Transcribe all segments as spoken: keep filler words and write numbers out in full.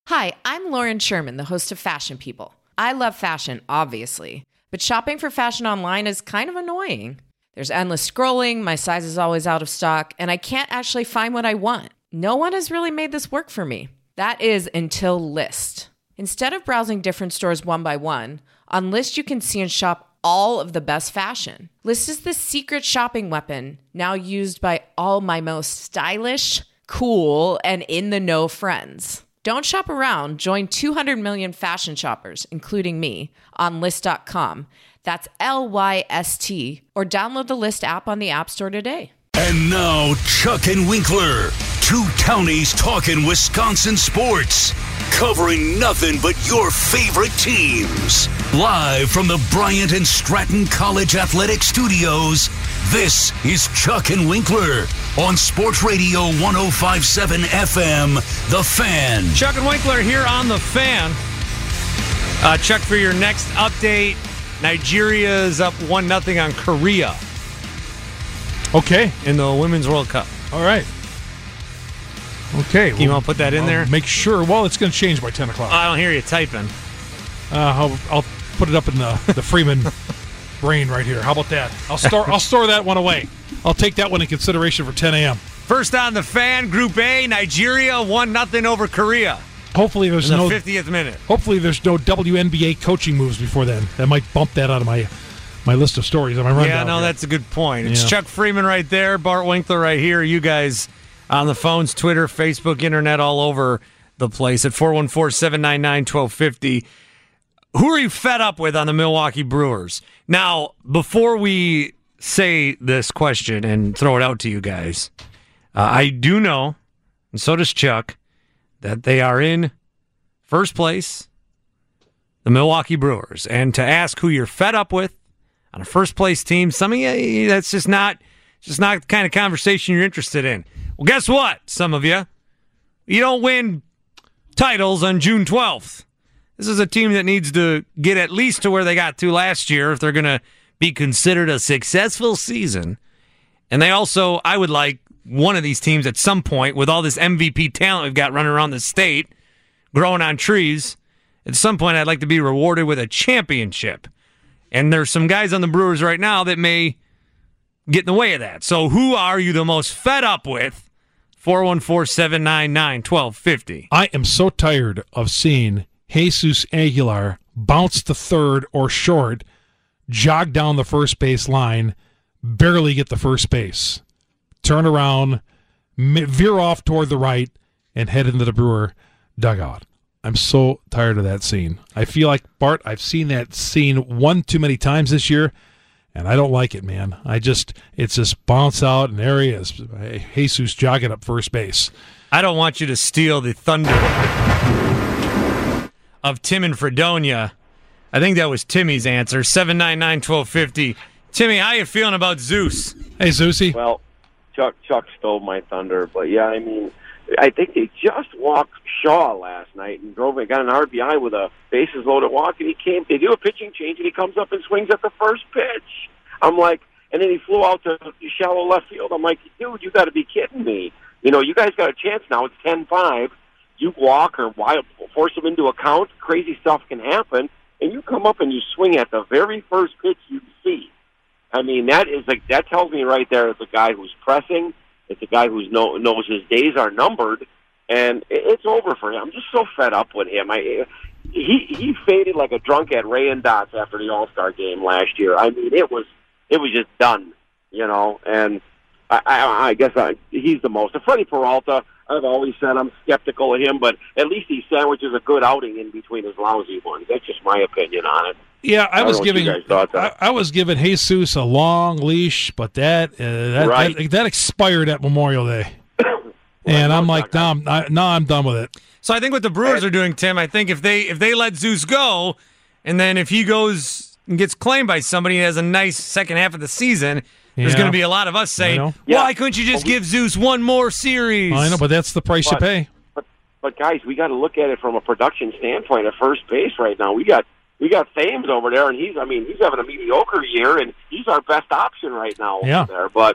Hi, I'm Lauren Sherman, the host of Fashion People. I love fashion, obviously, but shopping for fashion online is kind of annoying. There's endless scrolling, my size is always out of stock, and I can't actually find what I want. No one has really made this work for me. That is until Lyst. Instead of browsing different stores one by one, on Lyst you can see and shop all of the best fashion. Lyst is the secret shopping weapon, now used by all my most stylish, cool, and in-the-know friends. Don't shop around. Join two hundred million fashion shoppers, including me, on Lyst dot com. That's L Y S T. Or download the Lyst app on the App Store today. And now, Chuck and Winkler, two townies talking Wisconsin sports, covering nothing but your favorite teams. Live from the Bryant and Stratton College Athletic Studios, this is Chuck and Winkler on Sports Radio one oh five point seven F M, The Fan. Chuck and Winkler here on The Fan. Uh, Chuck, for your next update, Nigeria is up one nothing on Korea. Okay. In the Women's World Cup. All right. Okay. Can you want to put that in I'll there? Make sure. Well, it's going to change by ten o'clock. I don't hear you typing. Uh, I'll, I'll put it up in the, the Freeman brain right here. How about that? I'll store I'll store that one away. I'll take that one in consideration for ten a.m. First on The Fan, Group A, Nigeria one nothing over Korea. Hopefully there's in the no fiftieth minute. Hopefully there's no W N B A coaching moves before then. That might bump that out of my my list of stories on my rundown. Yeah, no, here. that's a good point. It's Yeah. Chuck Freeman right there, Bart Winkler right here. You guys on the phones, Twitter, Facebook, internet, all over the place at four one four, seven nine nine, one two five zero. Who are you fed up with on the Milwaukee Brewers? Now, before we say this question and throw it out to you guys, uh, I do know, and so does Chuck, that they are in first place, the Milwaukee Brewers. And to ask who you're fed up with on a first-place team, some of you, that's just not, just not the kind of conversation you're interested in. Well, guess what, some of you? You don't win titles on June twelfth. This is a team that needs to get at least to where they got to last year if they're going to be considered a successful season. And they also, I would like one of these teams at some point, with all this M V P talent we've got running around the state, growing on trees, at some point I'd like to be rewarded with a championship. And there's some guys on the Brewers right now that may get in the way of that. So who are you the most fed up with? four one four, seven nine nine, one two five zero. I am so tired of seeing Jesus Aguilar bounce to third or short, jog down the first base line, barely get the first base, turn around, veer off toward the right, and head into the Brewer dugout. I'm so tired of that scene. I feel like, Bart, I've seen that scene one too many times this year, and I don't like it, man. I just, it's just bounce out, and there he is, Jesus jogging up first base. I don't want you to steal the thunder of Tim and Fredonia. I think that was Timmy's answer. seven nine nine, one two five zero. Timmy, how you feeling about Zeus? Hey, Zeusy. Well, Chuck Chuck stole my thunder, but yeah, I mean, I think they just walked Shaw last night and drove and got an R B I with a bases loaded walk, and he came. They do a pitching change, and he comes up and swings at the first pitch. I'm like, and then he flew out to shallow left field. I'm like, dude, you got to be kidding me. You know, you guys got a chance now. It's ten five. You walk or wild, force them into a count. Crazy stuff can happen, and you come up and you swing at the very first pitch you see. I mean, that is like that tells me right there it's a guy who's pressing. It's a guy who know, knows his days are numbered, and it's over for him. I'm just so fed up with him. I he he faded like a drunk at Ray and Dots after the All-Star game last year. I mean, it was it was just done, you know. And I, I, I guess I, he's the most. And Freddie Peralta, I've always said I'm skeptical of him, but at least he sandwiches a good outing in between his lousy ones. That's just my opinion on it. Yeah, I, I was giving I, I was giving Jesus a long leash, but that uh, that, right. that that expired at Memorial Day, and I'm like, now I'm I, now I'm done with it. So I think what the Brewers are doing, Tim, I think if they if they let Zeus go, and then if he goes and gets claimed by somebody and has a nice second half of the season, yeah. there's going to be a lot of us saying, why yeah. couldn't you just give Zeus one more series? I know, but that's the price but, you pay. But, but guys, we got to look at it from a production standpoint at first base right now. We got we got Thames over there, and he's I mean he's having a mediocre year, and he's our best option right now yeah. over there. But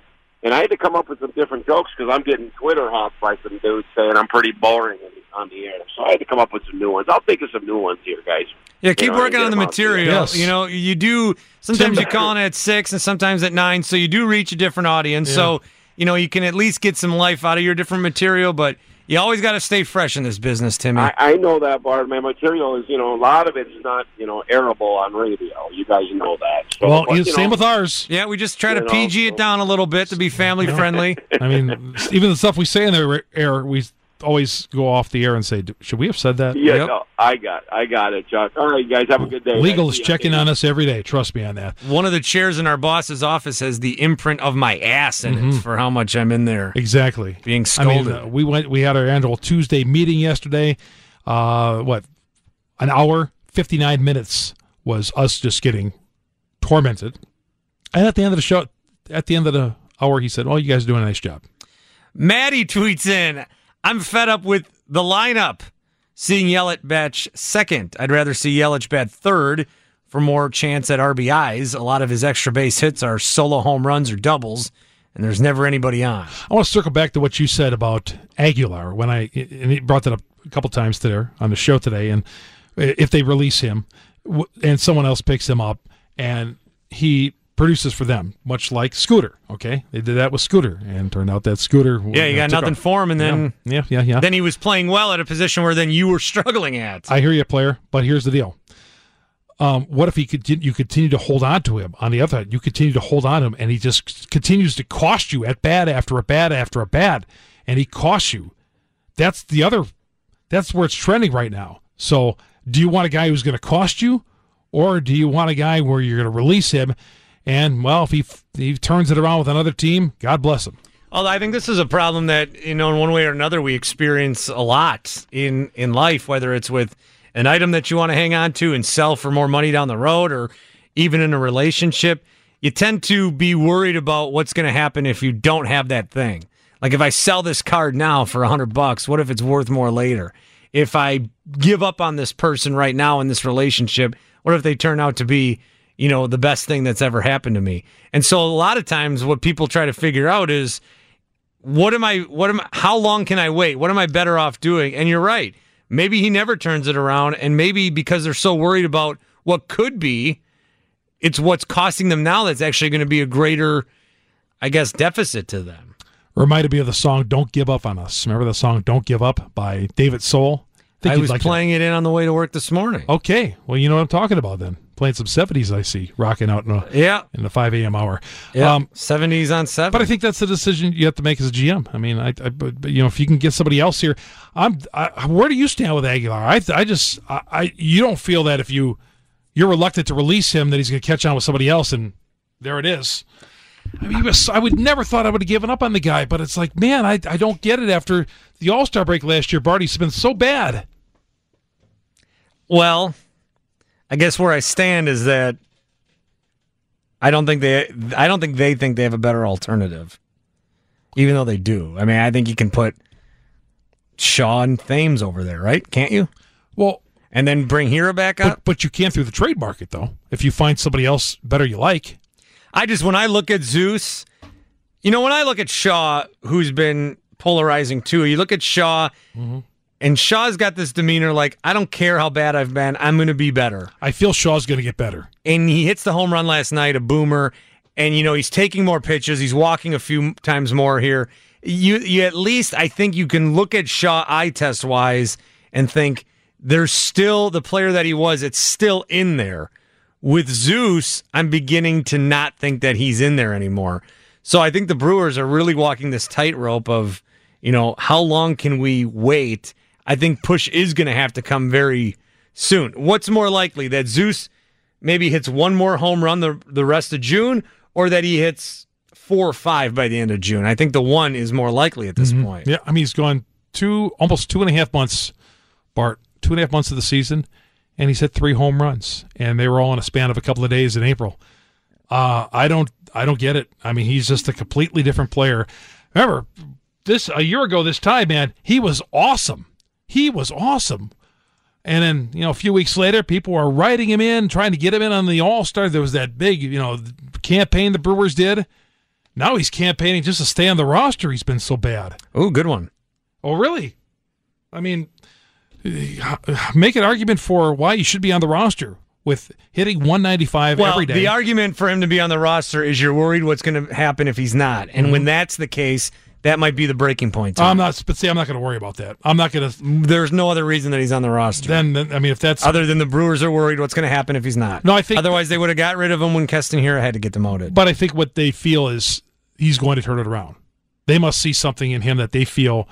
And I had to come up with some different jokes because I'm getting Twitter hopped by some dudes saying I'm pretty boring on the air. So I had to come up with some new ones. I'll think of some new ones here, guys. Yeah, keep you know, working on the material. Yes. You know, you do, sometimes you call in at six and sometimes at nine, so you do reach a different audience. Yeah. So, you know, you can at least get some life out of your different material, but you always got to stay fresh in this business, Timmy. I, I know that, Bart. My material is, you know, a lot of it's not, you know, airable on radio. You guys know that. So, Well, but, you- you same know, with ours. yeah, we just try to You know, P G it down a little bit to be family friendly. I mean, even the stuff we say in the air, we always go off the air and say, should we have said that? Yeah, Yep. no, I got I got it, Chuck. All right, guys, have a good day. Legal Guys, is see ya. checking on us every day. Trust me on that. One of the chairs in our boss's office has the imprint of my ass in it for how much I'm in there Exactly. being I mean, scolded. uh, we went. We had our annual Tuesday meeting yesterday. Uh, what, an hour, fifty-nine minutes was us just getting tormented. And at the end of the show, at the end of the hour, he said, "Oh, you guys are doing a nice job." Maddie tweets in, I'm fed up with the lineup. Seeing Yelich batch second. I'd rather see Yelich bat third for more chance at R B Is. A lot of his extra base hits are solo home runs or doubles, and there's never anybody on. I want to circle back to what you said about Aguilar when I and he brought that up a couple times today on the show today. And if they release him w- and someone else picks him up and he produces for them, much like Scooter. Okay, they did that with Scooter, and turned out that Scooter. Yeah, you got took nothing off. for him, and then Yeah, yeah, yeah. yeah. then he was playing well at a position where then you were struggling at. I hear you, player, but here's the deal. Um, what if he could? You continue to hold on to him. On the other hand, you continue to hold on to him, and he just continues to cost you at bat after a bat after a bat, and he costs you. That's the other. That's where it's trending right now. So, do you want a guy who's going to cost you, or do you want a guy where you're going to release him? And well, if he if he turns it around with another team, God bless him. Although I think this is a problem that, you know, in one way or another we experience a lot in, in life, whether it's with an item that you want to hang on to and sell for more money down the road, or even in a relationship. You tend to be worried about what's going to happen if you don't have that thing. Like, if I sell this card now for a hundred bucks, what if it's worth more later? If I give up on this person right now in this relationship, what if they turn out to be, you know, the best thing that's ever happened to me? And so a lot of times what people try to figure out is, what am I, what am I, how long can I wait? What am I better off doing? And you're right. Maybe he never turns it around, and maybe because they're so worried about what could be, it's what's costing them now that's actually going to be a greater, I guess, deficit to them. Reminded me of the song "Don't Give Up on Us." Remember the song "Don't Give Up" by David Soul? Think I you'd was like playing it in on the way to work this morning. that. Okay, well, you know what I'm talking about then. Playing some seventies, I see, rocking out in, a, Yeah. in the five a.m. hour. Yeah. Um, seventies on seven. but I think that's the decision you have to make as a G M. I mean, I, I but, but, you know, if you can get somebody else here, I'm. I, where do you stand with Aguilar? I, I just, I, I, you don't feel that if you, you're reluctant to release him, that he's going to catch on with somebody else, and there it is. I mean, he was, I would never thought I would have given up on the guy, but it's like, man, I, I don't get it after the All-Star break last year. Barty's been so bad. Well, I guess where I stand is that I don't think they I don't think they think they have a better alternative. Even though they do. I mean, I think you can put Shaw and Thames over there, right? Can't you? Well, And then bring Hira back up? but, but you can through the trade market, though. If you find somebody else better you like. I just, when I look at Zeus, you know, when I look at Shaw, who's been polarizing too, you look at Shaw, Mm-hmm. and Shaw's got this demeanor like, I don't care how bad I've been, I'm going to be better. I feel Shaw's going to get better. And he hits the home run last night, a boomer, and, you know, he's taking more pitches, he's walking a few times more here. You, you at least, I think you can look at Shaw eye test wise and think there's still the player that he was, it's still in there. With Zeus, I'm beginning to not think that he's in there anymore. So I think the Brewers are really walking this tightrope of, you know, how long can we wait? I think push is going to have to come very soon. What's more likely, that Zeus maybe hits one more home run the, the rest of June, or that he hits four or five by the end of June? I think the one is more likely at this point. Yeah, I mean, he's gone two, almost two and a half months, Bart, two and a half months of the season, and he's hit three home runs, and they were all in a span of a couple of days in April. Uh, I don't, I don't get it. I mean, he's just a completely different player. Remember, this a year ago this time, man, he was awesome. He was awesome. And then, you know, a few weeks later, people were writing him in, trying to get him in on the All-Star. There was that big, you know, campaign the Brewers did. Now he's campaigning just to stay on the roster. He's been so bad. Oh, good one. Oh, really? I mean, make an argument for why you should be on the roster with hitting one ninety-five well, every day. The argument for him to be on the roster is you're worried what's going to happen if he's not. And mm-hmm. when that's the case, that might be the breaking point. I'm not, but see, I'm not going to worry about that. I'm not going to. There's no other reason that he's on the roster. Then, I mean, if that's other than the Brewers are worried what's going to happen if he's not. No, I think otherwise they would have got rid of him when Keston Hiura had to get demoted. But I think what they feel is he's going to turn it around. They must see something in him that they feel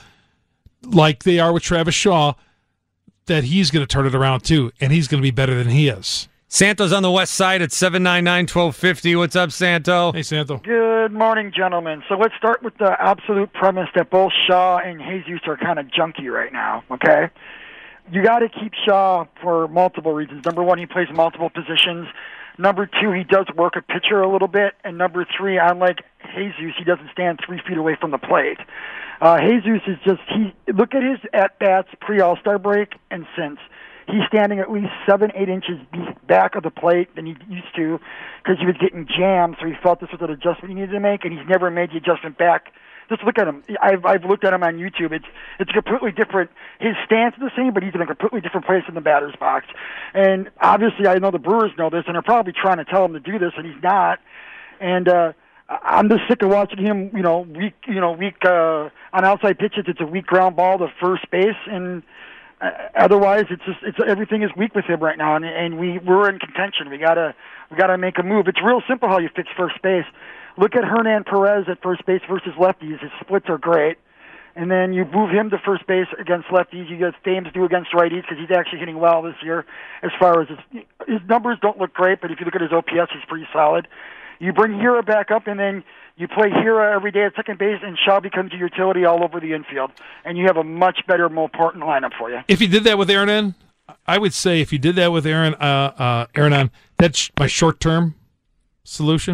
like they are with Travis Shaw, that he's going to turn it around too, and he's going to be better than he is. Santo's on the west side at seven nine nine, one two five zero. What's up, Santo? Hey, Santo. Good morning, gentlemen. So let's start with the absolute premise that both Shaw and Jesus are kind of junky right now, okay? You got to keep Shaw for multiple reasons. Number one, he plays multiple positions. Number two, he does work a pitcher a little bit. And number three, unlike Jesus, he doesn't stand three feet away from the plate. Uh, Jesus is just, he look at his at-bats pre-All-Star break and since. He's standing at least seven, eight inches back of the plate than he used to because he was getting jammed, so he felt this was an adjustment he needed to make, and he's never made the adjustment back. Just look at him. I've I've looked at him on YouTube. It's it's completely different. His stance is the same, but he's in a completely different place in the batter's box. And obviously, I know the Brewers know this, and they're probably trying to tell him to do this, and he's not. And uh, I'm just sick of watching him. You know, weak. You know, weak uh, on outside pitches. It's a weak ground ball to first base, and uh, otherwise, it's just it's everything is weak with him right now. And and we we're in contention. We gotta we gotta make a move. It's real simple how you fix first base. Look at Hernan Perez at first base versus lefties. His splits are great. And then you move him to first base against lefties. You get Thames do against righties because he's actually hitting well this year as far as his, his numbers don't look great, but if you look at his O P S, he's pretty solid. You bring Hiura back up, and then you play Hiura every day at second base, and Shaw becomes a utility all over the infield. And you have a much better, more important lineup for you. If you did that with Aaron, I would say if you did that with Aaron, uh, uh, Aaron, that's my short-term solution.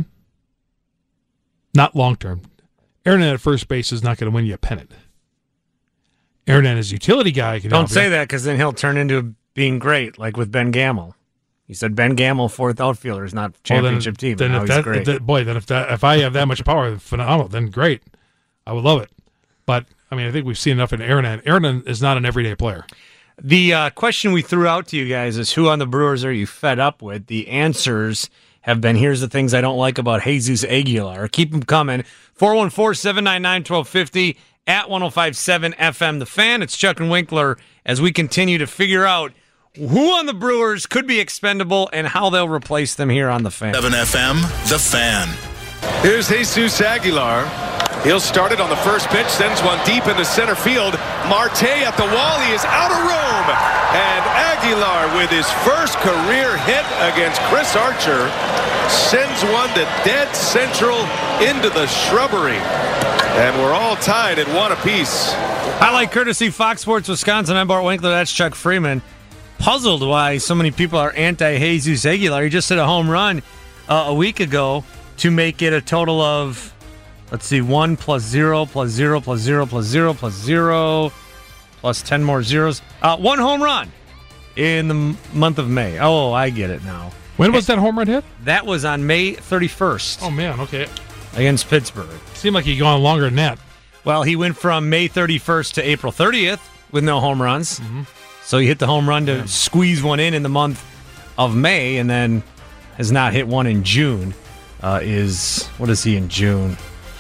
Not long-term. Aaron at first base is not going to win you a pennant. Aaron as a utility guy can Don't say that because then he'll turn into being great, like with Ben Gamel. You said Ben Gamel, fourth outfielder, is not championship well, then, team. Then now if he's that, great. If that, boy, then if that, if I have that much power, phenomenal. Then great, I would love it. But I mean, I think we've seen enough in Aaron. Aaron is not an everyday player. The uh, question we threw out to you guys is, who on the Brewers are you fed up with? The answers have been, here's the things I don't like about Jesus Aguilar. Keep them coming. four one four, seven nine nine, one two five zero at one oh five point seven F M The Fan. It's Chuck and Winkler as we continue to figure out who on the Brewers could be expendable and how they'll replace them here on The Fan. seven F M The Fan. Here's Jesus Aguilar. He'll start it on the first pitch, sends one deep into center field. Marte at the wall. He is out of room. And Aguilar, with his first career hit against Chris Archer, sends one to dead central into the shrubbery. And we're all tied at one apiece. Highlight courtesy Fox Sports Wisconsin. I'm Bart Winkler. That's Chuck Freeman. Puzzled why so many people are anti-Jesus Aguilar. He just hit a home run uh, a week ago to make it a total of, let's see, one plus zero plus zero plus zero plus zero plus zero plus ten more zeros. Uh, one home run in the m- month of May. Oh, I get it now. When was that home run hit? That was on May thirty-first. Oh, man, okay. Against Pittsburgh. Seemed like he'd gone longer than that. Well, he went from May thirty-first to April thirtieth with no home runs. Mm-hmm. So he hit the home run to yeah. squeeze one in in the month of May, and then has not hit one in June. Uh, is, what is he in June?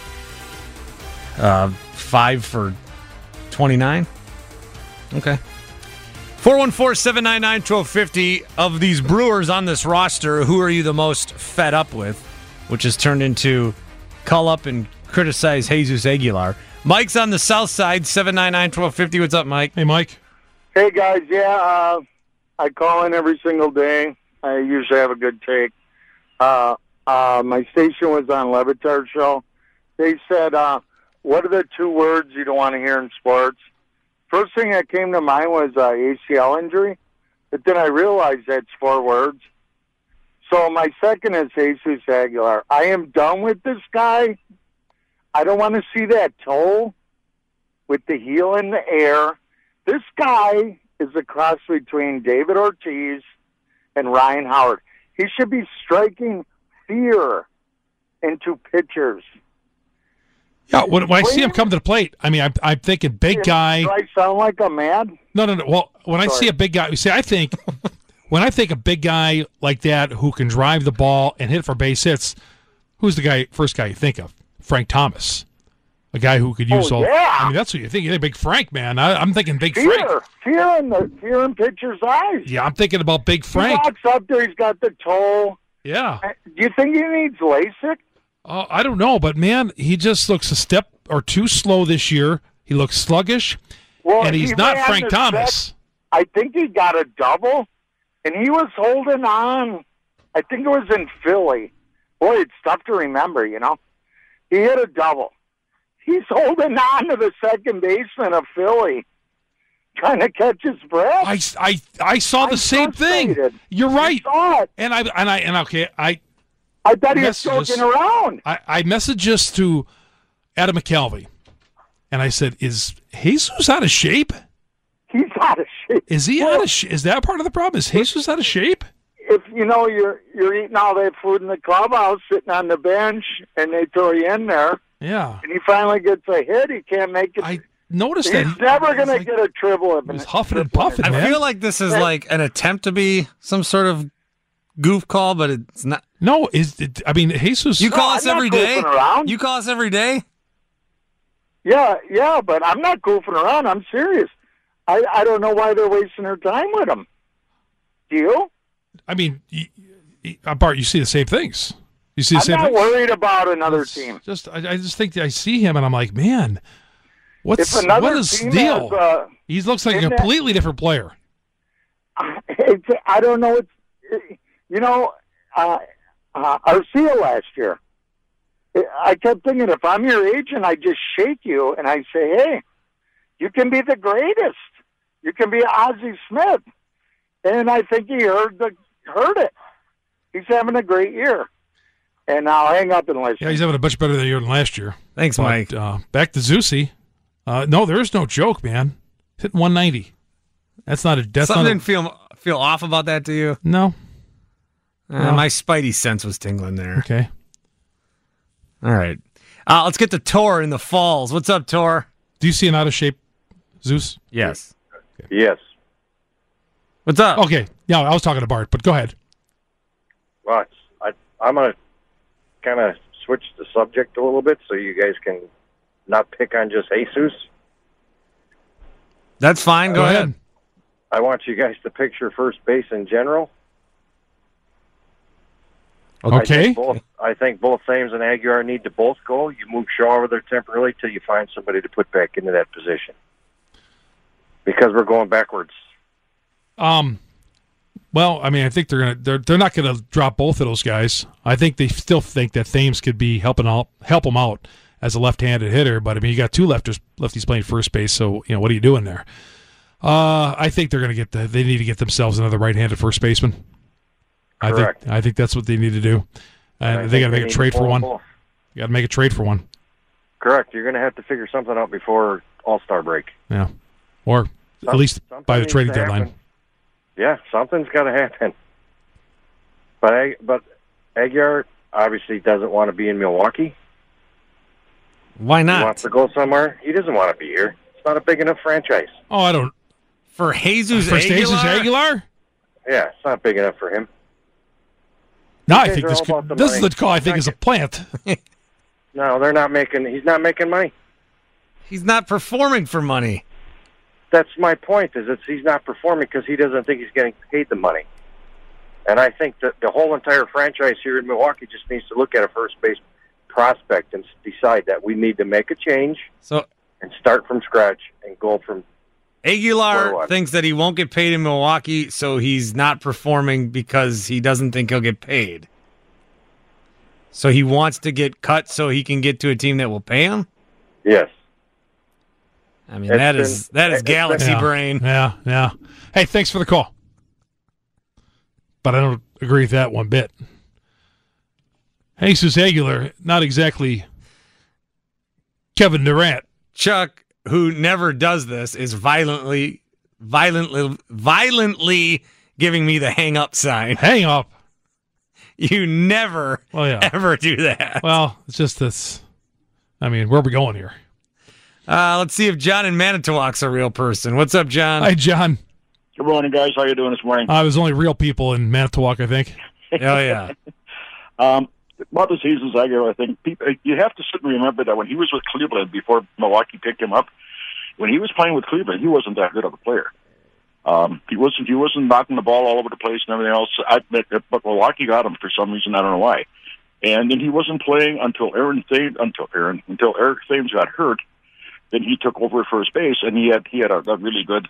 Uh, five for twenty-nine? Okay. four one four, seven nine nine, one two five zero. Of these Brewers on this roster, who are you the most fed up with? Which has turned into call up and criticize Jesus Aguilar. Mike's on the south side, seven nine nine, one two five zero. What's up, Mike? Hey, Mike. Hey, guys. Yeah, uh, I call in every single day. I usually have a good take. Uh, uh, my station was on Le Batard show. They said, uh, what are the two words you don't want to hear in sports? First thing that came to mind was uh, A C L injury, but then I realized that's four words. So my second is Jesus Aguilar. I am done with this guy. I don't want to see that toe with the heel in the air. This guy is a cross between David Ortiz and Ryan Howard. He should be striking fear into pitchers. Yeah, when, when I see him come to the plate, I mean, I'm, I'm thinking big guy. Do I sound like a man? No, no, no. Well, when I Sorry. see a big guy, you see, I think when I think a big guy like that who can drive the ball and hit for base hits, who's the guy? First guy you think of? Frank Thomas, a guy who could use Oh, all. yeah. I mean, that's what you think. You think Big Frank, man. I, I'm thinking Big Fear, Frank. fear in the fear in pitcher's eyes. Yeah, I'm thinking about Big Frank. He walks up there, he's got the toe. Yeah. Do you think he needs LASIK? Uh, I don't know, but man, he just looks a step or two slow this year. He looks sluggish, Well, and he's he not ran Frank the Thomas. set. I think he got a double, and he was holding on. I think it was in Philly. Boy, it's tough to remember, you know. He hit a double. He's holding on to the second baseman of Philly, trying to catch his breath. I, I, I saw the I'm same thing. frustrated. You're right. I saw it. And I and I and okay, I I bet he was Messages. joking around. I, I messaged this to Adam McKelvey, and I said, "Is Jesus out of shape? He's out of shape. Is he out of shape? Is that part of the problem? Is Jesus out of shape?" If you know you're you're eating all that food in the clubhouse, sitting on the bench, and they throw you in there, Yeah, and he finally gets a hit, he can't make it. I noticed He's that. never going to like- get a triple. He's huffing and puffing, I man. feel like this is like an attempt to be some sort of goof call, but it's not. No, is it, I mean Jesus? You call No, us I'm not every day. goofing around. You call us every day. Yeah, yeah, but I'm not goofing around. I'm serious. I I don't know why they're wasting their time with him. Do you? I mean, y- y- uh, Bart, you see the same things. You see the I'm same not things. worried about another It's team. Just, I, I just think that I see him, and I'm like, man, what's If another what is team the deal? has, uh, he looks like a in that- completely different player. It's, I don't know. It's, you know, uh, uh, Arcia last year. I kept thinking, if I'm your agent, I just shake you and I say, "Hey, you can be the greatest. You can be Ozzie Smith." And I think he heard the heard it. He's having a great year. And I'll hang up and listen. Yeah, he's having a much better year than last year. Thanks, But, Mike. Uh, back to Zusi. Uh, no, there is no joke, man. Hitting one ninety. That's not a. That's Something not a, didn't feel feel off about that to you. No. Uh, No. My spidey sense was tingling there. Okay. All right, uh, let's get to Tor in the Falls. What's up, Tor? Do you see an out of shape Zeus? Yes. Yes. What's up? Okay. Yeah, I was talking to Bart, but go ahead. Well, it's, I, I'm going to kind of switch the subject a little bit so you guys can not pick on just Jesus. That's fine. Go, Go ahead. ahead. I want you guys to picture first base in general. I Okay. think both, I think both Thames and Aguilar need to both go. You move Shaw over there temporarily till you find somebody to put back into that position. Because we're going backwards. Um. Well, I mean, I think they're gonna they're they're not gonna drop both of those guys. I think they still think that Thames could be helping out help them out as a left-handed hitter. But I mean, you got two lefters lefties playing first base, so you know what are you doing there? Uh, I think they're gonna get the they need to get themselves another right-handed first baseman. I Correct. think I think that's what they need to do, and, I they think got to make a need trade to for pull one. them both. You got to make a trade for one. Correct. You're going to have to figure something out before All-Star break. Yeah, or at Some- least something by the needs trading to deadline. happen. Yeah, something's got to happen. But I, but Aguilar obviously doesn't want to be in Milwaukee. Why He not? wants to go somewhere. He doesn't want to be here. It's not a big enough franchise. Oh, I don't. For Jesus For Aguilar? Jesus Aguilar? Yeah, it's not big enough for him. No, I guys think are this all could, about the this is money. the call. I think is a plant. No, they're not making. He's not making money. He's not performing for money. That's my point. Is it's he's not performing because he doesn't think he's getting paid the money. And I think that the whole entire franchise here in Milwaukee just needs to look at a first base prospect and decide that we need to make a change So and start from scratch and go from. Or Aguilar what? thinks that he won't get paid in Milwaukee, so he's not performing because he doesn't think he'll get paid. So he wants to get cut so he can get to a team that will pay him? Yes. I mean, It's that is been- that is it's been- galaxy yeah. brain. Yeah, yeah. Hey, thanks for the call. But I don't agree with that one bit. Jesus Aguilar, not exactly Kevin Durant. Chuck, who never does this, is violently, violently, violently giving me the hang up sign. Hang up. You never, Well, yeah. ever do that. Well, it's just this. I mean, where are we going here? Uh, let's see if John in Manitowoc's a real person. What's up, John? Hi, John. Good morning, guys. How you doing this morning? Uh, there's only real people in Manitowoc, I think. Oh, yeah. um, about the seasons, I think people, you have to sit and remember that when he was with Cleveland before Milwaukee picked him up, when he was playing with Cleveland, he wasn't that good of a player. Um, he wasn't. He wasn't knocking the ball all over the place and everything else. I, but Milwaukee got him for some reason. I don't know why. And then he wasn't playing until Aaron Thames, until Aaron, until Eric Thames got hurt. Then he took over at first base, and he had he had a, a really good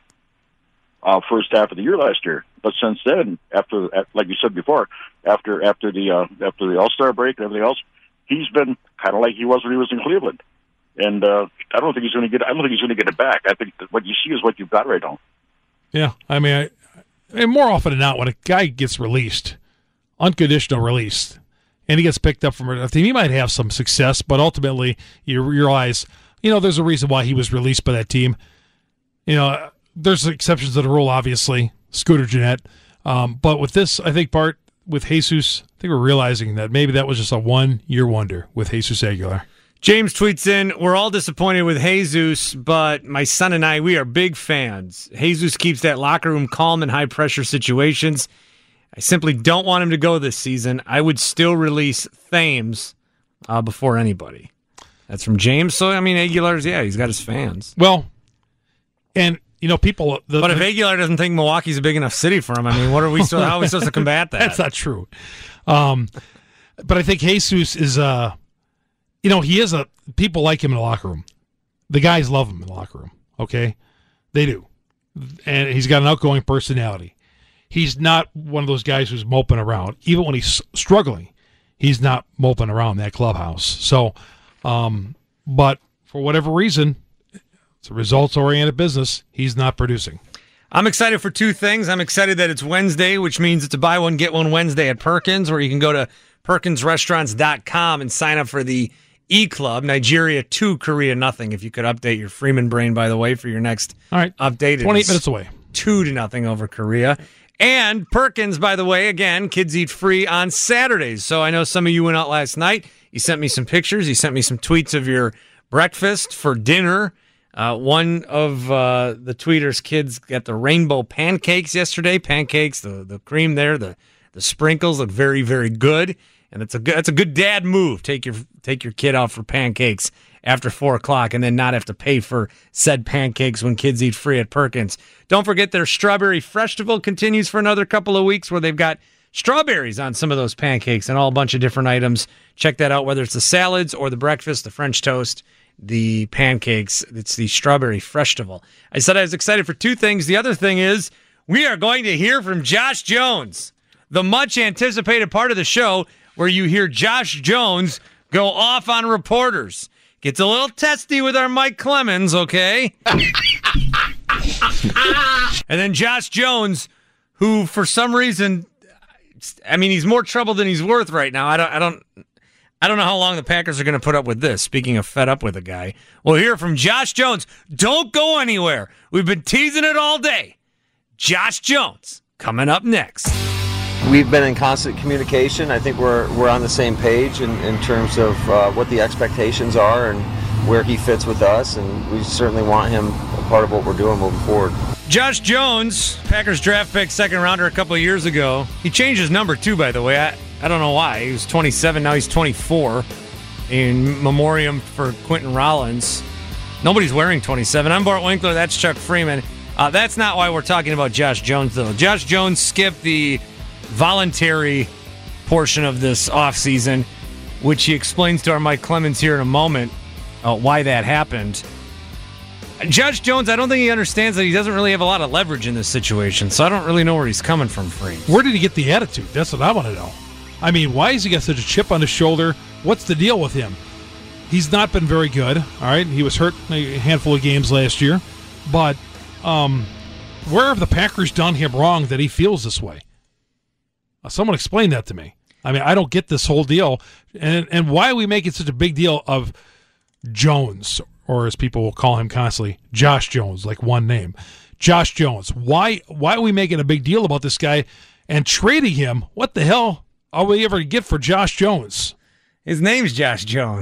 uh, first half of the year last year. But since then, after like you said before, after after the uh, after the All Star break and everything else, he's been kind of like he was when he was in Cleveland. And uh, I don't think he's going to get. I don't think he's going to get it back. I think that what you see is what you've got right now. Yeah, I mean, I, and more often than not, when a guy gets released, unconditional release, and he gets picked up from a team, he might have some success, but ultimately you realize, you know, there's a reason why he was released by that team. You know, there's exceptions to the rule, obviously, Scooter Gennett. Um, but with this, I think, Bart, with Jesus, I think we're realizing that maybe that was just a one-year wonder with Jesus Aguilar. James tweets in, we're all disappointed with Jesus, but my son and I, we are big fans. Jesus keeps that locker room calm in high-pressure situations. I simply don't want him to go this season. I would still release Thames uh, before anybody. That's from James. So, I mean, Aguilar's, yeah, he's got his fans. Well, and, you know, people... The, but if the, Aguilar doesn't think Milwaukee's a big enough city for him, I mean, what are we still, how are we supposed to combat that? That's not true. Um, but I think Jesus is... Uh, You know, he is a, people like him in the locker room. The guys love him in the locker room, okay? They do. And he's got an outgoing personality. He's not one of those guys who's moping around. Even when he's struggling, he's not moping around that clubhouse. So, um, but for whatever reason, it's a results-oriented business. He's not producing. I'm excited for two things. I'm excited that it's Wednesday, which means it's a buy one, get one Wednesday at Perkins, where you can go to perkins restaurants dot com and sign up for the E-Club, Nigeria two, Korea nothing. If you could update your Freeman brain, by the way, for your next All right. update. twenty-eight minutes away. two to nothing over Korea. And Perkins, by the way, again, kids eat free on Saturdays. So I know some of you went out last night. You sent me some pictures. You sent me some tweets of your breakfast for dinner. Uh, one of uh, the tweeters' kids got the rainbow pancakes yesterday. Pancakes, the, the cream there, the, the sprinkles look very, very good. And it's a good, that's a good dad move. Take your take your kid out for pancakes after four o'clock, and then not have to pay for said pancakes when kids eat free at Perkins. Don't forget their Strawberry Freshtival continues for another couple of weeks, where they've got strawberries on some of those pancakes and all a bunch of different items. Check that out, whether it's the salads or the breakfast, the French toast, the pancakes. It's the Strawberry Freshtival. I said I was excited for two things. The other thing is we are going to hear from Josh Jones, the much anticipated part of the show, where you hear Josh Jones go off on reporters. Gets a little testy with our Mike Clemens, okay? And then Josh Jones, who for some reason, I mean, he's more trouble than he's worth right now. I don't, I don't, I don't know how long the Packers are going to put up with this. Speaking of fed up with a guy, we'll hear from Josh Jones. Don't go anywhere. We've been teasing it all day. Josh Jones coming up next. We've been in constant communication. I think we're we're on the same page in, in terms of uh, what the expectations are and where he fits with us, and we certainly want him a part of what we're doing moving forward. Josh Jones, Packers draft pick, second rounder a couple of years ago. He changed his number too, by the way. I, I don't know why. He was twenty-seven, now he's twenty-four. In memoriam for Quentin Rollins. Nobody's wearing twenty-seven. I'm Bart Winkler, that's Chuck Freeman. Uh, that's not why we're talking about Josh Jones, though. Josh Jones skipped the voluntary portion of this offseason, which he explains to our Mike Clemens here in a moment uh, why that happened. Josh Jones, I don't think he understands that he doesn't really have a lot of leverage in this situation, so I don't really know where he's coming from, Freeman. Where did he get the attitude? That's what I want to know. I mean, why has he got such a chip on his shoulder? What's the deal with him? He's not been very good, all right? He was hurt a handful of games last year, but um, where have the Packers done him wrong that he feels this way? Someone explain that to me. I mean, I don't get this whole deal. And and why are we making such a big deal of Jones, or as people will call him constantly, Josh Jones, like one name. Josh Jones. Why why are we making a big deal about this guy and trading him? What the hell are we ever get for Josh Jones? His name's Josh Jones.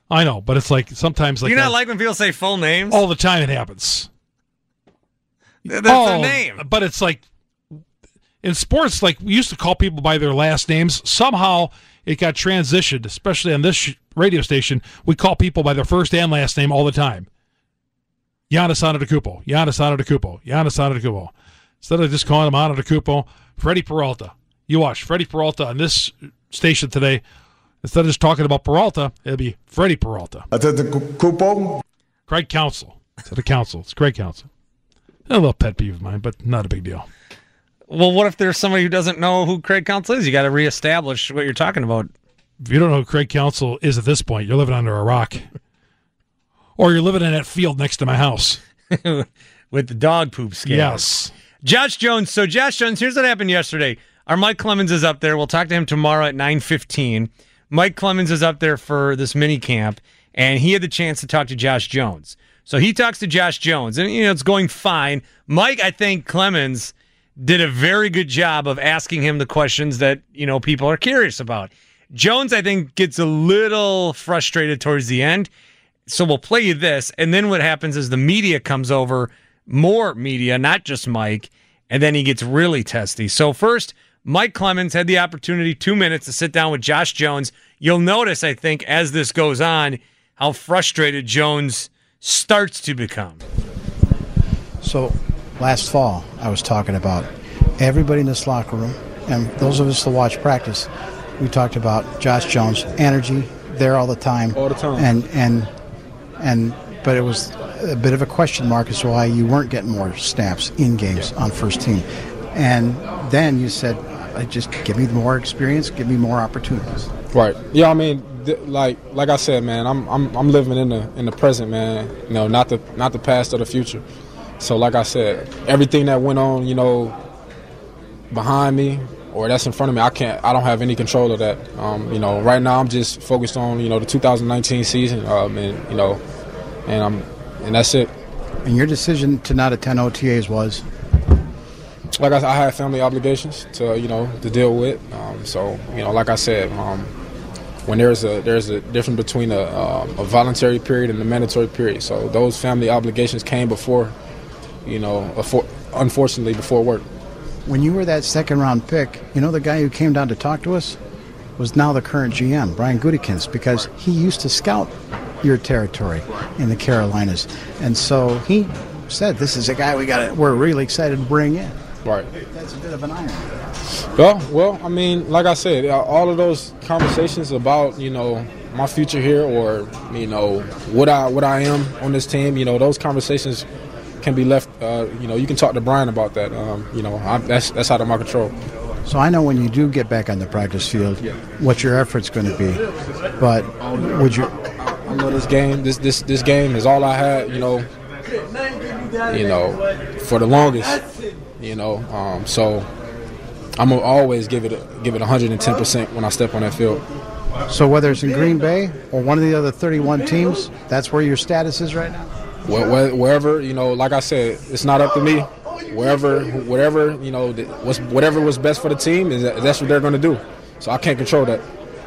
I know, but it's like sometimes like Do you not that- like when people say full names? all the time it happens. That's oh, their name. But it's like in sports, like we used to call people by their last names. Somehow it got transitioned, especially on this sh- radio station. We call people by their first and last name all the time. Giannis Antetokounmpo, Giannis Antetokounmpo, Giannis Antetokounmpo. Instead of just calling him Antetokounmpo, Freddie Peralta. You watch Freddie Peralta on this station today. Instead of just talking about Peralta, it'll be Freddie Peralta. Antetokounmpo. Craig Counsell. Instead of Counsell, it's Craig Counsell. A little pet peeve of mine, but not a big deal. Well, what if there's somebody who doesn't know who Craig Counsell is? You got to reestablish what you're talking about. If you don't know who Craig Counsell is at this point, you're living under a rock. Or you're living in that field next to my house. With the dog poop scale. Yes. Josh Jones. So, Josh Jones, here's what happened yesterday. Our Mike Clemens is up there. We'll talk to him tomorrow at nine fifteen. Mike Clemens is up there for this mini camp, and he had the chance to talk to Josh Jones. So he talks to Josh Jones, and, you know, it's going fine. Mike, I think Clemens did a very good job of asking him the questions that, you know, people are curious about. Jones, I think, gets a little frustrated towards the end. So we'll play you this, and then what happens is the media comes over, more media, not just Mike, and then he gets really testy. So first, Mike Clemens had the opportunity, two minutes, to sit down with Josh Jones. You'll notice, I think, as this goes on, how frustrated Jones starts to become. So last fall, I was talking about everybody in this locker room, and those of us that watch practice, we talked about Josh Jones, energy, there all the time. All the time. And, and, and, but it was a bit of a question mark as to why you weren't getting more snaps in games on first team. And then you said, just give me more experience, give me more opportunities. Right. Yeah, I mean, th- like like I said, man, I'm I'm I'm living in the in the present, man. You know, not the not the past or the future. So, like I said, everything that went on, you know, behind me or that's in front of me, I can't. I don't have any control of that. Um, you know, right now I'm just focused on you know the two thousand nineteen season, um, and you know, and I'm and that's it. And your decision to not attend O T As was. Like I, I had family obligations to you know to deal with. Um, so you know, like I said, um, when there's a there's a difference between a, um, a voluntary period and a mandatory period. So those family obligations came before, you know, before, unfortunately before work. When you were that second round pick, you know the guy who came down to talk to us was now the current G M, Brian Gutekunst, because he used to scout your territory in the Carolinas, and so he said, "This is a guy we got. We're really excited to bring in." Right. That's a bit of an irony. Well, well, I mean, like I said, all of those conversations about, you know, my future here or, you know, what I what I am on this team, you know, those conversations can be left, uh, you know, you can talk to Brian about that. Um, you know, I, that's that's out of my control. So I know when you do get back on the practice field, yeah. what your effort's going to be. But would you... I know this game, this, this, this game is all I had, you know, you know, for the longest. You know, um, so I'm gonna always give it a, give it one hundred ten percent when I step on that field. So whether it's in Green Bay or one of the other thirty-one teams, that's where your status is right now. Where, wherever, you know, like I said, it's not up to me. Wherever, whatever, you know, what's whatever was best for the team is that, that's what they're gonna do. So I can't control that.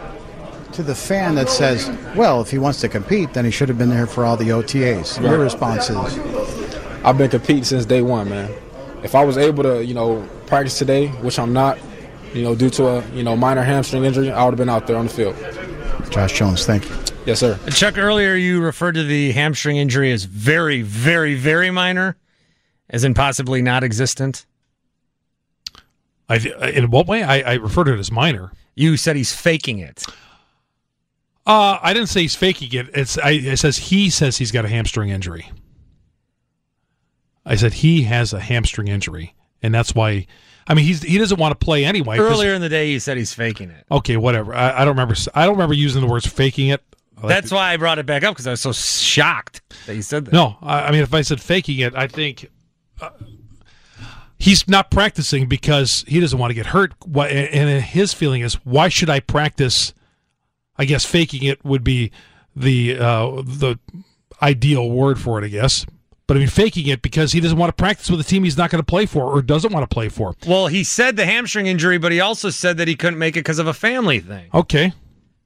To the fan that says, well, if he wants to compete, then he should have been there for all the O T As. Right. Your response is, I've been competing since day one, man. If I was able to, you know, practice today, which I'm not, you know, due to a, you know, minor hamstring injury, I would have been out there on the field. Josh Jones, thank you. Yes, sir. Chuck, earlier you referred to the hamstring injury as very, very, very minor, as in possibly non-existent. I, in what way? I, I referred to it as minor. You said he's faking it. Uh, I didn't say he's faking it. It's I, it says he says he's got a hamstring injury. I said he has a hamstring injury, and that's why. I mean, he's he doesn't want to play anyway. Earlier in the day, you said he's faking it. Okay, whatever. I, I don't remember. I don't remember using the words faking it. Like that's to, why I brought it back up because I was so shocked that you said that. No, I, I mean, if I said faking it, I think uh, he's not practicing because he doesn't want to get hurt. And his feeling is, why should I practice? I guess faking it would be the uh, the ideal word for it, I guess. But I mean, faking it because he doesn't want to practice with a team he's not going to play for or doesn't want to play for. Well, he said the hamstring injury, but he also said that he couldn't make it because of a family thing. Okay.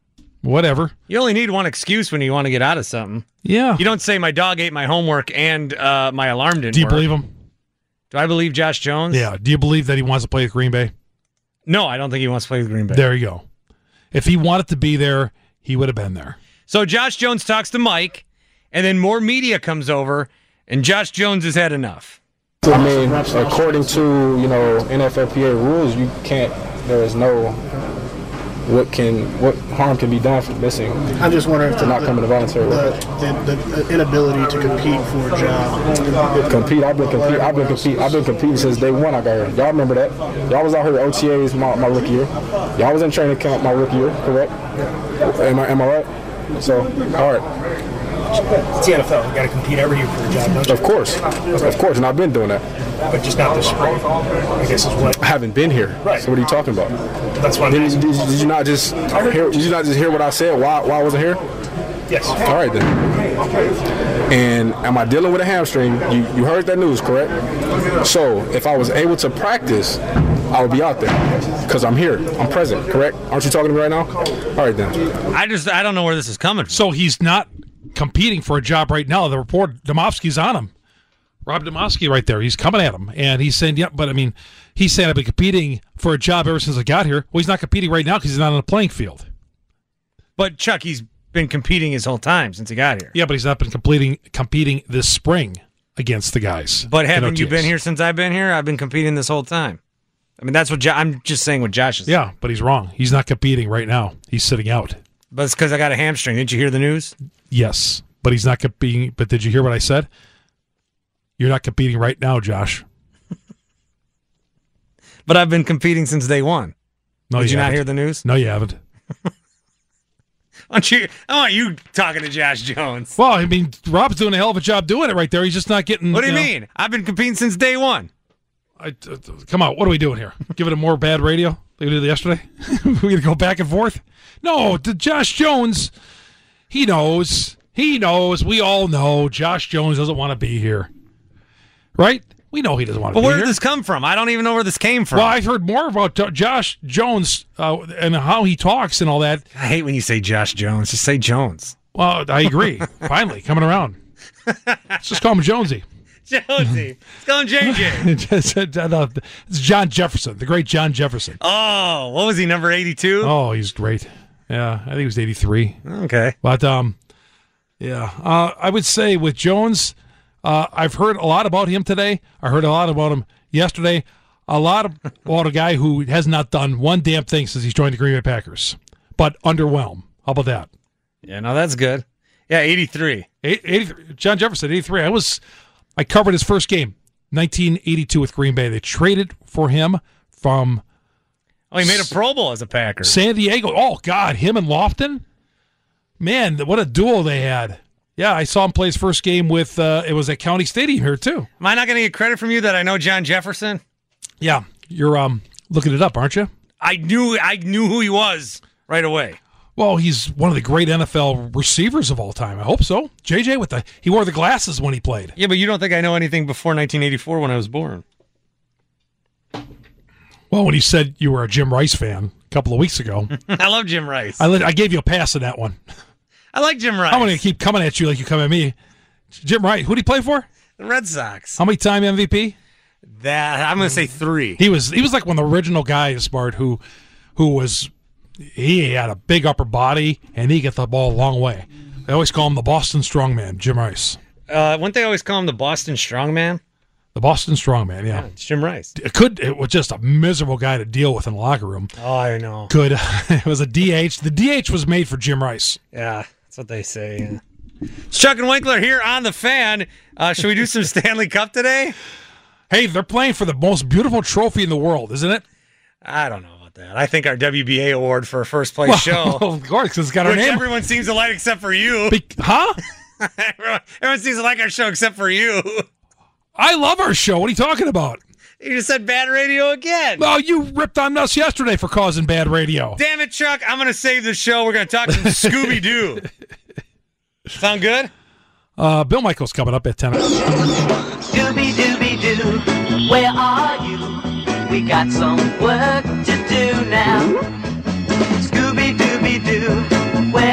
Whatever. You only need one excuse when you want to get out of something. Yeah. You don't say my dog ate my homework and uh, my alarm didn't Do you work. believe him? Do I believe Josh Jones? Yeah. Do you believe that he wants to play with Green Bay? No, I don't think he wants to play with Green Bay. There you go. If he wanted to be there, he would have been there. So Josh Jones talks to Mike, and then more media comes over, and Josh Jones has had enough. I mean, according to, you know, N F L P A rules, you can't, there is no, what can, what harm can be done for missing. I'm just wondering if to the, not coming to voluntary the, work. the, the inability to compete for a job. Compete, I've been compete, I've been compete, I've been competing since day one I got here. Y'all remember that? Y'all was out here at O T As my, my rookie year. Y'all was in training camp my rookie year, correct? Am I, am I right? So, all right. It's the N F L. You got to compete every year for a job, don't you? Of course, of course, and I've been doing that. But just not this spring, I guess is what. I haven't been here. Right. So what are you talking about? That's what. Did, did, did you not just hear? Did you not just hear what I said? Why? Why I wasn't here? Yes. All right then. And am I dealing with a hamstring? You you heard that news, correct? So if I was able to practice, I would be out there because I'm here. I'm present, correct? Aren't you talking to me right now? All right then. I just I don't know where this is coming from. So he's not competing for a job right now. The report, Domofsky's on him. Rob Domofsky right there. He's coming at him. And he's saying, yeah, but I mean, he's saying I've been competing for a job ever since I got here. Well, he's not competing right now because he's not on the playing field. But, Chuck, he's been competing his whole time since he got here. Yeah, but he's not been completing competing this spring against the guys. But haven't you been here since I've been here? I've been competing this whole time. I mean, that's what jo- I'm just saying what Josh is saying. Yeah, but he's wrong. He's not competing right now. He's sitting out. But it's because I got a hamstring. Didn't you hear the news? Yes, but he's not competing. But did you hear what I said? You're not competing right now, Josh. But I've been competing since day one. No, Did you, you not haven't. hear the news? No, you haven't. Why don't you, I want you talking to Josh Jones. Well, I mean, Rob's doing a hell of a job doing it right there. He's just not getting. What do you, know, mean? I've been competing since day one. I, uh, come on, what are we doing here? Give it a more bad radio like we did yesterday? We're going to go back and forth? No, the Josh Jones, he knows. He knows. We all know Josh Jones doesn't want to be here. Right? We know he doesn't want to But be where here. did this come from? I don't even know where this came from. Well, I've heard more about Jo- Josh Jones uh, and how he talks and all that. I hate when you say Josh Jones. Just say Jones. Well, I agree. Finally, coming around. Let's just call him Jonesy. Jonesy. Let's call him J J. It's John Jefferson, the great John Jefferson. Oh, what was he, number eighty-two? Oh, he's great. Yeah, I think he was eighty-three. Okay. But, um, yeah, uh, I would say with Jones, uh, I've heard a lot about him today. I heard a lot about him yesterday. A lot about a guy who has not done one damn thing since he's joined the Green Bay Packers, but underwhelmed. How about that? Yeah, no, that's good. Yeah, eighty-three. eighty, eighty-three. John Jefferson, eighty-three. I was, I covered his first game, nineteen eighty-two with Green Bay. They traded for him from Oh, he made a Pro Bowl as a Packer. San Diego. Oh, God, him and Lofton? Man, what a duo they had. Yeah, I saw him play his first game with, uh, it was at County Stadium here, too. Am I not going to get credit from you that I know John Jefferson? Yeah, you're um looking it up, aren't you? I knew I knew who he was right away. Well, he's one of the great N F L receivers of all time. I hope so. J J with the he wore the glasses when he played. Yeah, but you don't think I know anything before nineteen eighty-four when I was born. Well, when you said you were a Jim Rice fan a couple of weeks ago. I love Jim Rice. I, let, I gave you a pass on that one. I like Jim Rice. I'm going to keep coming at you like you come at me. Jim Rice, who did he play for? The Red Sox. How many time M V P? That I'm going to say three. He was he was like one of the original guys, Bart, who who was he had a big upper body and he got the ball a long way. They always call him the Boston Strongman, Jim Rice. Uh, wouldn't they always call him the Boston Strongman? The Boston Strongman, yeah. yeah it's Jim Rice. It could it was just a miserable guy to deal with in the locker room. Oh, I know. Could it was a D H. The D H was made for Jim Rice. Yeah, that's what they say. Yeah. It's Chuck and Winkler here on the Fan. Uh, should we do some Stanley Cup today? Hey, they're playing for the most beautiful trophy in the world, isn't it? I don't know about that. I think our W B A award for a first place well, show. Well, of course, because it's got our which name. Everyone seems to like except for you. Be- huh? everyone, everyone seems to like our show except for you. I love our show. What are you talking about? You just said bad radio again. Well, you ripped on us yesterday for causing bad radio. Damn it, Chuck. I'm going to save the show. We're going to talk some Scooby-Doo. Sound good? Uh, Bill Michaels coming up at ten. Scooby-Dooby-Doo, where are you? We got some work to do now. Scooby-Dooby-Doo, where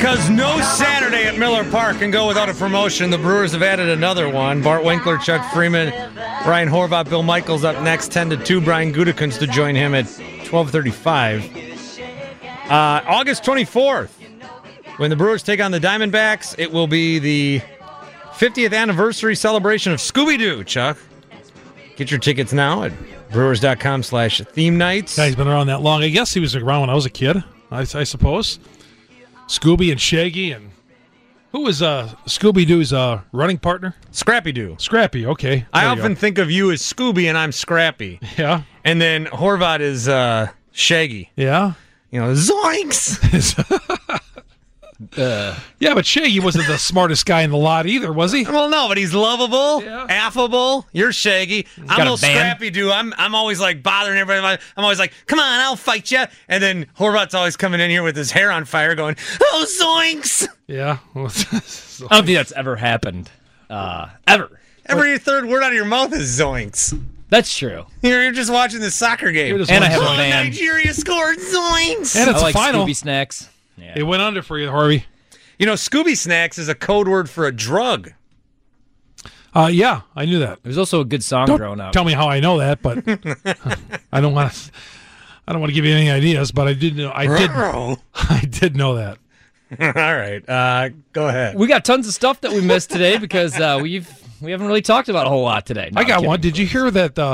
Because no Saturday at Miller Park can go without a promotion. The Brewers have added another one. Bart Winkler, Chuck Freeman, Ryan Horvath, Bill Michaels up next, ten to two. Brian Gutekunst to join him at twelve thirty-five. Uh, August twenty-fourth, when the Brewers take on the Diamondbacks, it will be the fiftieth anniversary celebration of Scooby-Doo, Chuck. Get your tickets now at brewers.com slash theme nights. Guy's been around that long. I guess he was around when I was a kid, I, I suppose. Scooby and Shaggy, and who was uh, Scooby-Doo's uh, running partner? Scrappy-Doo. Scrappy, okay. I There you often go. think of you as Scooby and I'm Scrappy. Yeah. And then Horvath is uh, Shaggy. Yeah. You know, zoinks! Uh, yeah, but Shaggy wasn't the smartest guy in the lot either, was he? Well, no, but he's lovable, affable. You're Shaggy. I'm got a a little van. Scrappy Doo. I'm I'm always like bothering everybody. I'm always like, come on, I'll fight you. And then Horvath's always coming in here with his hair on fire, going, oh zoinks! Yeah. I don't think that's ever happened. Uh, ever. Every third word out of your mouth is zoinks. That's true. You're, you're just watching the soccer game. And I have a oh, van. Nigeria scored zoinks. And it's I like a final. Scooby snacks. It went under for you, Harvey. You know, Scooby Snacks is a code word for a drug. Uh, yeah, I knew that. It was also a good song Don't growing up. tell me how I know that, but I don't want to. I don't want to give you any ideas, but I did know. I did. I did know that. All right, uh, go ahead. We got tons of stuff that we missed today because uh, we've we haven't really talked about a whole lot today. No, I I'm got kidding. one. Did you hear that? Uh,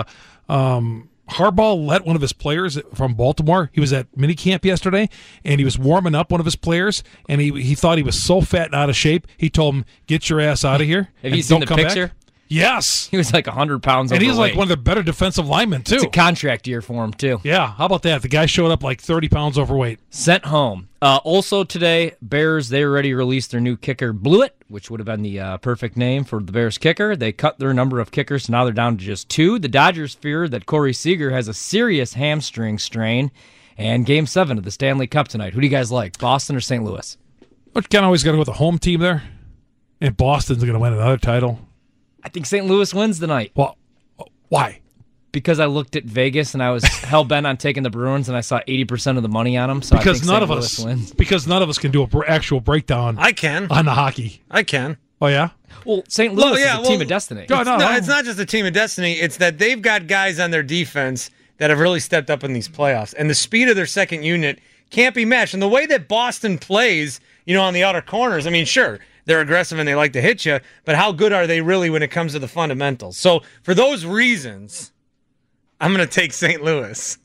um, Harbaugh let one of his players from Baltimore. He was at minicamp yesterday, and he was warming up one of his players, and he he thought he was so fat and out of shape. He told him, "Get your ass out of here." Have and you seen don't the come back." picture? Yes. He was like one hundred pounds And he's like overweight. one of the better defensive linemen, too. It's a contract year for him, too. Yeah, how about that? The guy showed up like thirty pounds overweight. Sent home. Uh, also today, Bears, they already released their new kicker, Blewett, which would have been the uh, perfect name for the Bears kicker. They cut their number of kickers, so now they're down to just two. The Dodgers fear that Corey Seager has a serious hamstring strain. And Game seven of the Stanley Cup tonight. Who do you guys like, Boston or Saint Louis? But kind of always got to go with the home team there. And Boston's going to win another title. I think Saint Louis wins tonight. Well, why? Because I looked at Vegas and I was hell-bent on taking the Bruins, and I saw eighty percent of the money on them, so Because I think none Saint of Louis us, wins. because none of us can do an br- actual breakdown. I can. On the hockey. I can. Oh yeah. Well, Saint Louis Well, yeah, is a team well, of destiny. It's, no, it's not just a team of destiny. It's that they've got guys on their defense that have really stepped up in these playoffs. And the speed of their second unit can't be matched. And the way that Boston plays, you know, on the outer corners, I mean, sure, they're aggressive and they like to hit you, but how good are they really when it comes to the fundamentals? So for those reasons, I'm going to take Saint Louis.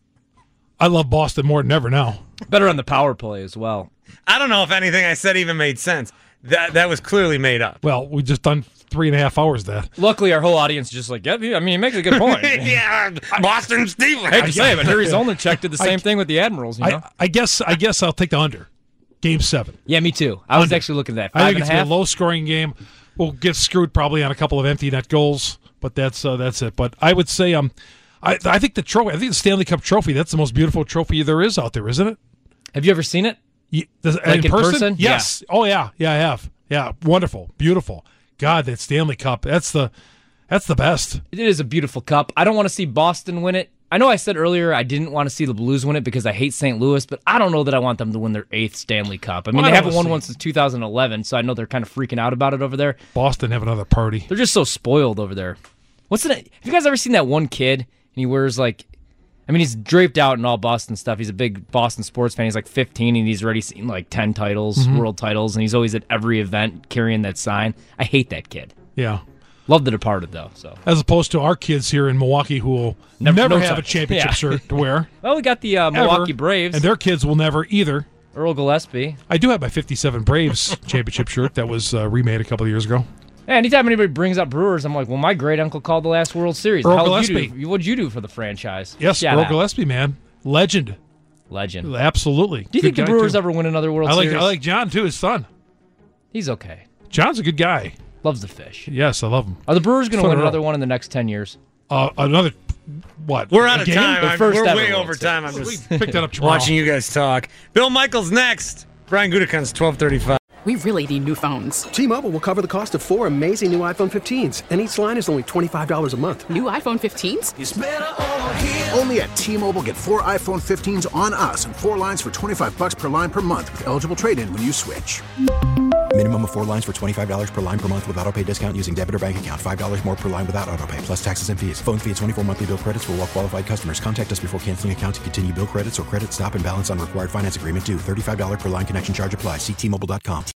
I love Boston more than ever now. Better on the power play as well. I don't know if anything I said even made sense. That that was clearly made up. Well, we just done three and a half hours of that. Luckily, our whole audience is just like, yeah, I mean, he makes a good point. yeah, Boston's defense. I hate to say it, but Harry Zolnick did the same I- thing with the Admirals, you know? I, I guess I guess I'll take the under. Game seven. Yeah, me too. I was Under. actually looking at that. I Five think and it's a gonna half. be a low-scoring game. We'll get screwed probably on a couple of empty net goals, but that's uh, that's it. But I would say um, I I think the trophy. I think the Stanley Cup trophy. That's the most beautiful trophy there is out there, isn't it? Have you ever seen it? You, the, Like in person? Yes. Oh yeah, yeah, I have. Yeah, wonderful, beautiful. God, that Stanley Cup. That's the that's the best. It is a beautiful cup. I don't want to see Boston win it. I know I said earlier I didn't want to see the Blues win it because I hate Saint Louis, but I don't know that I want them to win their eighth Stanley Cup. I mean, Well, I they don't haven't wanna won see- one since two thousand eleven, so I know they're kind of freaking out about it over there. Boston have another party. They're just so spoiled over there. What's the? Have you guys ever seen that one kid and he wears like, I mean, he's draped out in all Boston stuff. He's a big Boston sports fan. He's like fifteen and he's already seen like ten titles, Mhm. world titles, and he's always at every event carrying that sign. I hate that kid. Yeah. Love The Departed though. So As opposed to our kids here in Milwaukee who will Never- never, no have time. a championship Yeah. shirt to wear. well, we got the uh, Milwaukee Ever. Braves And their kids will never either. Earl Gillespie. I do have my fifty-seven Braves championship shirt that was uh, remade a couple of years ago. Yeah, anytime anybody brings up Brewers, I'm like, well, my great uncle called the last World Series. Earl How would you Gillespie. do? What'd you do for the franchise? Yes, Shout Earl out. Gillespie, man. Legend. Legend. Absolutely. Do you Good think the guy, Brewers too. ever win another World I like, Series? I like John, too, his son. He's okay. John's a good guy. Loves the fish. Yes, I love him. Are the Brewers going to Fun win to know. another one in the next ten years? Uh, another, what? We're out a of game? time. The I'm- first We're ever way World over Series. time. I'm just Pick that up tomorrow. watching you guys talk. Bill Michaels next. Brian Gutekunst, twelve thirty-five. we really need new phones. T-Mobile will cover the cost of four amazing new iPhone fifteens, and each line is only twenty-five dollars a month. New iPhone fifteens? It's better over here. Only at T-Mobile, get four iPhone fifteens on us and four lines for twenty-five bucks per line per month with eligible trade-in when you switch. Minimum of four lines for twenty-five dollars per line per month with autopay discount using debit or bank account. five dollars more per line without autopay, plus taxes and fees. Phone fee at twenty-four monthly bill credits for well-qualified customers. Contact us before canceling account to continue bill credits or credit stop and balance on required finance agreement due. thirty-five dollars per line connection charge applies. See T Mobile dot com.